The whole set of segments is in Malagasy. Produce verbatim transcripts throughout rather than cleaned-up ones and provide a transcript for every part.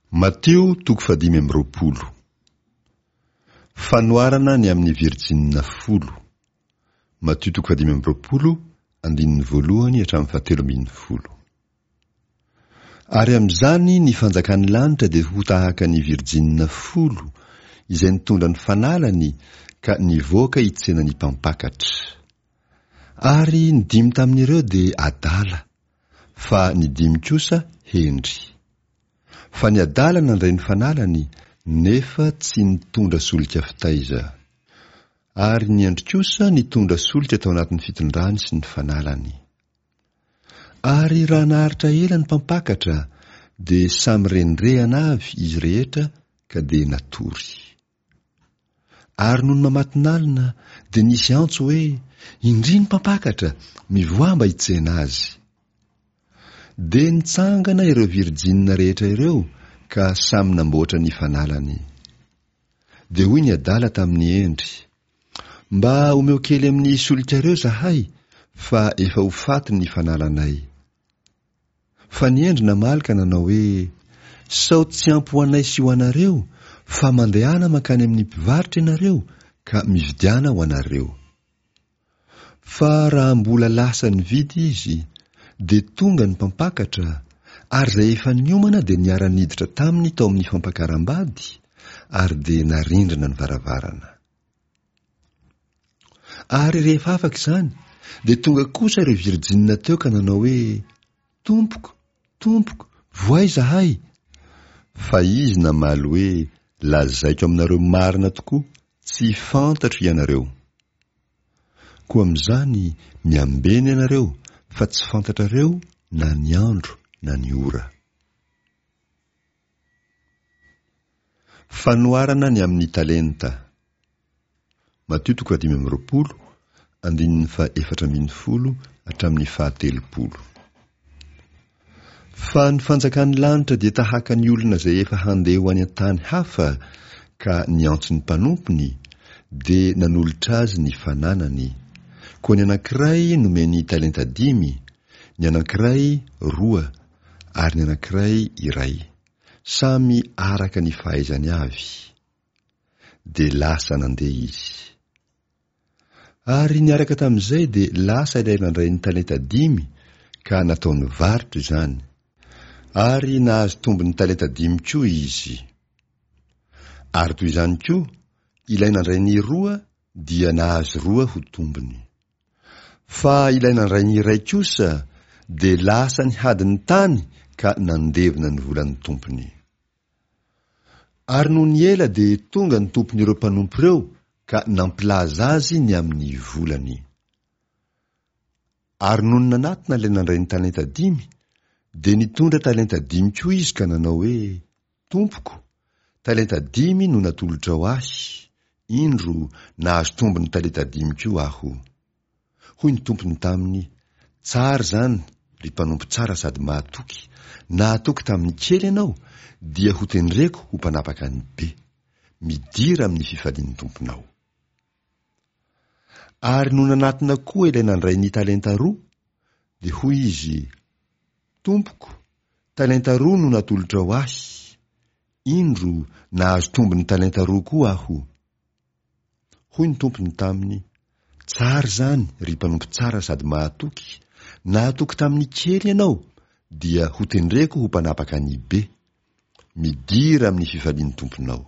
Mateo toko fadimy amby roapolo. Fanoarana ny amin'ny Virjina folo. Mateo toko fadimy amby roapolo, andininy voalohany hatramin'ny fahatelo ambin'ny folo. Ary amin'izany ny fanjakan'ny lanitra dia ho tahaka ny Virjina folo, izay nitondra ny fanalany ka nivoaka hitsenany mpampakatra. Ary ny dimy tamin'ireo dia adala, fa ny dimy kosa hendry. Fa ny adala nandray ny fanalany, nefa tsy nitondra solika fitaiza. Ary ny hendry kosa nitondra solika tao anatin'ny fitondrany sy ny fanalany. Ary raha naharitra ela ny mpampakatra, dia samy renirehana avy izy rehetra ka dia natory. Ary noho ny mamatinalina, dia nisy antso hoe, indry ny mpampakatra, mivoa mba hitsena azy. Dia nitsangana ireo Virjina rehetra ireo, ka samy namboatra ny fanalany. Dia hoy ny adala tamin'ny hendry, mba omeo kely amin'ny solikareo zahay, fa efa ho faty ny fanalanay. Fa ny hendry namalika nanao hoe, sao tsy ampy ho anay sy ho anareo, fa mandehana makany amin'ny mpivarotra ianareo, ka mividiana ho anareo. Fa raha mbola lasa nividy izy, dia tonga ny mpampakatra, ary izay efa niomana dia niara-niditra taminy tao amin'ny fampakaram-bady, ary dia narindrina ny varavarana. Ary rehefa afaka izany, dia tonga kosa ireo Virjina teo ka nanao hoe, Tompoko, tompoko, voay zahay. Fa izy namaly hoe, lazaiko aminareo marina tokoa, tsy fantatro ianareo. Koa amin'izany miambeny ianareo, fa tsy fantatrareo na ny andro na ny ora. Fanoarana ny amin'ny talenta. Mateo toko fadimy amby roapolo, andininy fa efatra ambin'ny folo hatramin'ny fahatelopolo. Fa ny fanjakan'ny lanitra dia tahaka ny olona izay efa handeha ho any an-tany hafa, ka niantso ny mpanompony, dia nanolotra azy ny fananany. Koa ny anankiray nomeny talenta dimy, ny anankiray roa, ary ny anankiray iray, samy araka ny fahaizany avy. Dia lasa nandeha izy. Ary niaraka tamin'izay dia lasa ilay nandray ny talenta dimy, ka nataony varotra izany. Ary nahazo tombony talenta dimy koa izy. Ary toy izany koa, ilay nandray ny roa, dia nahazo roa ho tombony. Fa ilay nandray ny iray kosa, dia lasa nihady ny tany, ka nandevina ny volan'ny tompony. Ary noho ny ela dia tonga ny tompon'ireo mpanompo ireo, ka nampilaza azy ny amin'ny volany. Ary noho ny nanatona ilay nandray ny talenta dimy, dia nitondra talenta dimy koa izy ka nanao hoe, Tompoko, talenta dimy no natolotra ho ahy, indro nahazo tombony talenta dimy koa aho. Hoy ny tompony taminy, tsara zany, ry mpanompo tsara sady mahatoky, nahatoky tamin'ny kely ianao, dia ho tendraiko ho mpanapaka ny be, midira amin'ny fifalian'ny tomponao. Ary no nanatona koa ilay nandray ny talenta roa, dia hoy izy, Tompoko, talenta roa no natolotra ho ahy, indro nahazo tombony talenta roa koa aho. Hoy ny tompony taminy, tsara zany, ry mpanompo tsara sady mahatoky, nahatoky tamin'ny kely ianao, dia ho tendreko ho mpanapaka ny be, midira amin'ny fifalian'ny tomponao.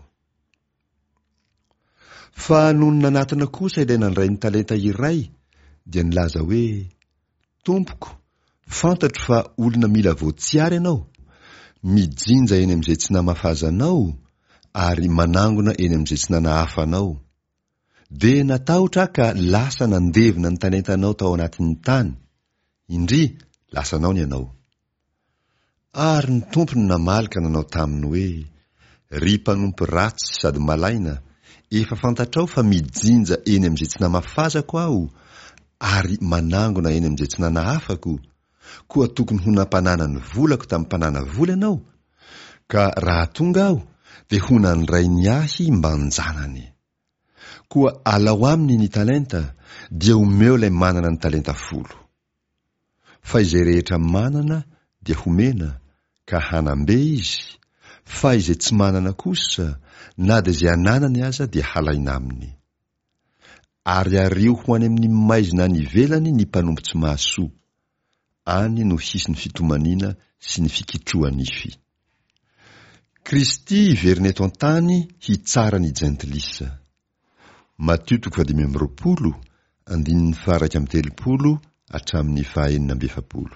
Fa noho ny nanatona kosa ilay nandray ny talenta iray, dia nilaza hoe, Tompoko, fantatro fa olona mila voatsiary ianao, mijinja eny amin'izay tsy namafazanao, ary manangona eny amin'izay tsy nanahafanao. Dia natahotra ka lasa nandevina ny talentanao tao anatin'ny tany, indry lasanao ny ianao. Ary ny tompony namalika nanao taminy hoe, ry mpanompo ratsy sady malaina, efa fantatrao fa mijinja eny amin'izay tsy namafazako aho, ary manangona eny amin'izay tsy nanahafako, koa tokony ho nampanana ny volako tamin'ny mpanana vola ianao, ka raha tonga aho, dia ho nandray ny ahy mba hanjanany. Koa alao aminy ny talenta, dia omeo ilay manana ny talenta folo. Fa izay rehetra manana, dia homena, ka hanambe izy, fa izay tsy manana kosa na dia izay ananany aza dia halaina aminy. Ary ario ho any amin'ny maizina any ivelany ny mpanompo tsy mahasoa, any no hisy ny fitomaniana sy ny fikitroanify. Kristy iverina eto an-tany hitsara ny jentilisa. Matio toko faha dimy amby roapolo andininy faha iraika amby telopolo hatramin'ny faha enina amby efapolo.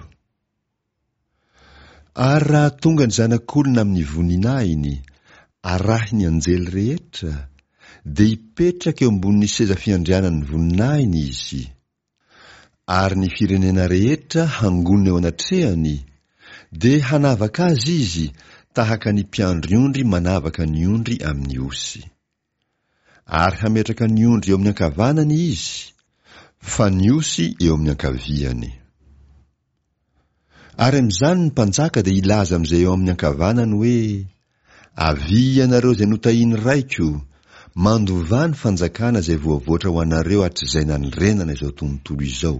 Ary raha tonga ny zanak'olona amin'ny voninahiny, arahy ny anjely rehetra, dia hipetraka eo ambonin'ny seza fiandrianan'ny voninahiny izy. Ary ny firenena rehetra hangonina eo anatrehany, dia hanavaka azy izy tahaka ny mpiandry ondry manavaka ny ondry amin'ny osy. Ary hametraka ny ondry eo amin'ny ankavanany izy, fa ny osy eo amin'ny ankaviany. Ary amin'izany ny mpanjaka dia ilaza amin'izay eo amin'ny ankavanany hoe: avy ianareo izay notahiany raiko, mandovà ny fanjakana izay voavoatra ho anareo hatr'izay nanorenana izao tontolo izao.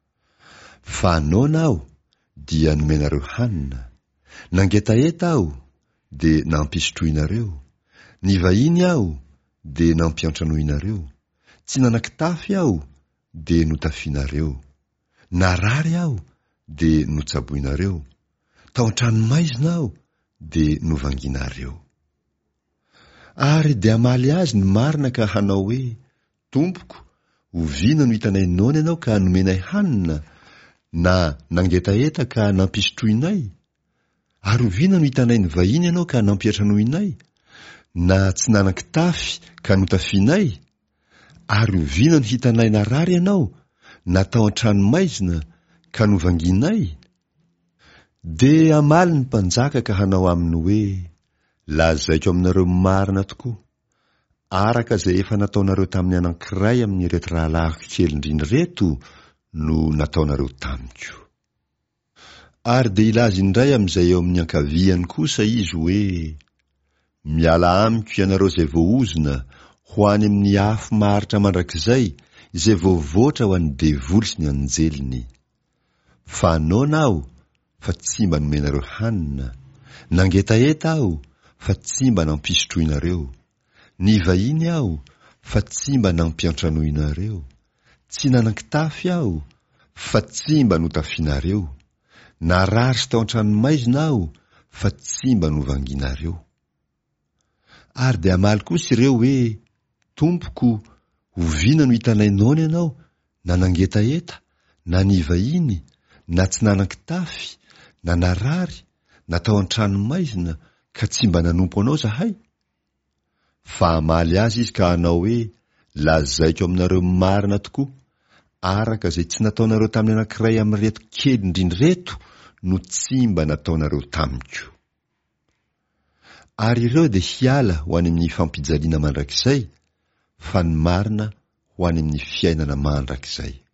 Fa anona aho dia nomenareo hanina, nangetaeta aho dia nampisotroinareo, nivahiny aho dia nampiantranoinareo, tsy nanan-kitafy aho dia notafianareo, narary aho dia notsaboinareo, tao an-tranomaizina aho dia novanginareo. Ary dia amaly azy ny marina ka hanao hoe: Tompoko, oviana no hitanay noana ianao ka nomenay hanina, na nangetaeta ka nampisotroinay? Ary oviana no hitanay ny vahiny ianao ka nampiantranoinay, na tsy nanan-kitafy ka notafianay? Ary oviana no hitanay narary ianao, na tao an-tranomaizina ka novanginay? Dia amaly ny mpanjaka ka hanao aminy hoe: lazaiko aminareo marina tokoa, araka izay efa nataonareo tamin'ny anankiray amin'ireto rahalahiko kely indrindra reto no nataonareo tamiko. Ary dia ilaza indray amin'izay eo amin'ny ankaviany kosa izy hoe: miala amiko ianareo izay voaozona ho any amin'ny afo maharitra mandrakizay, izay voavoatra ho an'ny devoly sy ny anjeliny. Fa anona aho fa tsy mba nomenareo hanina, nangetaeta aho fa tsy mba nampisotroinareo, nivahiny aho fa tsy mba nampiantranoinareo, tsy nanan-kitafy aho fa tsy mba notafianareo, narary sy tao an-tranomaizina aho fa tsy mba novanginareo. Ary dia amaly kosa ireo hoe: Tompoko, oviana no hitanay noana ianao, na nangetaeta, na nivahiny, na tsy nanan-kitafy, na narary, na tao an-tranomaizina, ka tsy mba nanompo anao zahay? Fa amaly azy izy ka hanao hoe: lazaiko aminareo marina tokoa, araka izay tsy nataonareo tamin'ny anankiray amin'ireto kely indrindra reto no tsy mba nataonareo tamiko. Ary ireo dia hiala ho any amin'ny fampijaliana mandrakizay, fa ny marina ho any amin'ny fiainana mandrakizay.